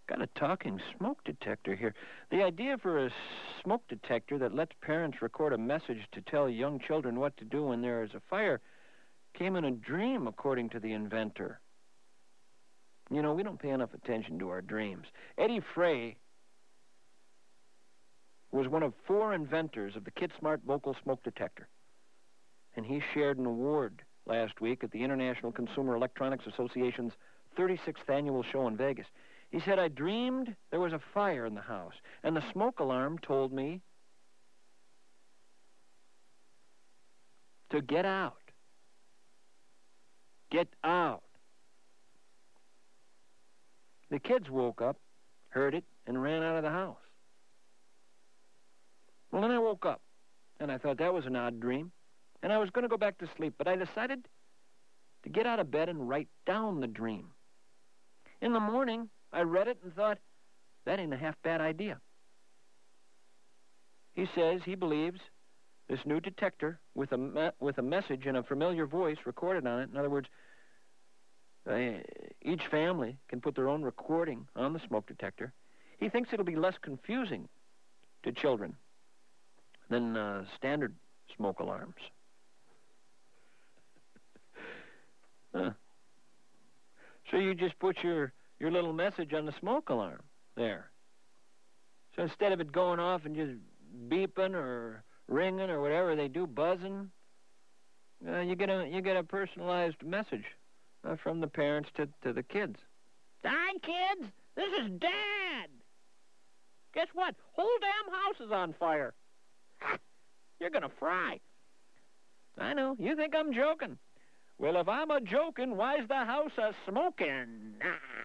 Got a talking smoke detector here. The idea for a smoke detector that lets parents record a message to tell young children what to do when there is a fire came in a dream, according to the inventor. You know, we don't pay enough attention to our dreams. Eddie Frey was one of 4 inventors of the KidSmart vocal smoke detector. And he shared an award last week at the International Consumer Electronics Association's 36th annual show in Vegas. He said, I dreamed there was a fire in the house, and the smoke alarm told me to get out. Get out. The kids woke up, heard it, and ran out of the house. Well, then I woke up, and I thought that was an odd dream, and I was going to go back to sleep, but I decided to get out of bed and write down the dream. In the morning, I read it and thought, that ain't a half-bad idea. He says he believes this new detector with a message and a familiar voice recorded on it, in other words, each family can put their own recording on the smoke detector. He thinks it'll be less confusing to children than standard smoke alarms. Huh. So you just put your little message on the smoke alarm there. So instead of it going off and just beeping or ringing or whatever they do, buzzing, you get a personalized message from the parents to the kids. Hi, kids. This is Dad. Guess what? Whole damn house is on fire. You're gonna fry. I know. You think I'm joking. Well, if I'm a-joking, why's the house a-smoking?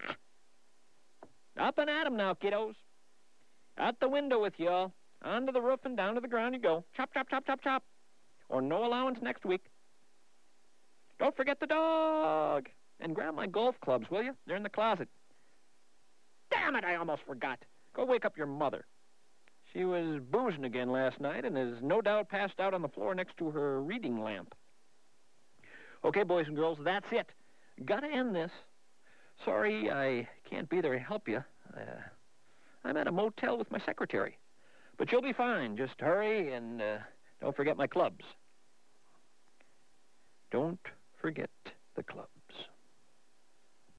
Up and at 'em now, kiddos. Out the window with y'all. Onto the roof and down to the ground you go. Chop, chop, chop, chop, chop. Or no allowance next week. Don't forget the dog. And grab my golf clubs, will you? They're in the closet. Damn it, I almost forgot. Go wake up your mother. She was boozing again last night and is no doubt passed out on the floor next to her reading lamp. Okay, boys and girls, that's it. Gotta end this. Sorry I can't be there to help you. I'm at a motel with my secretary. But you'll be fine. Just hurry and don't forget my clubs. Don't forget the clubs.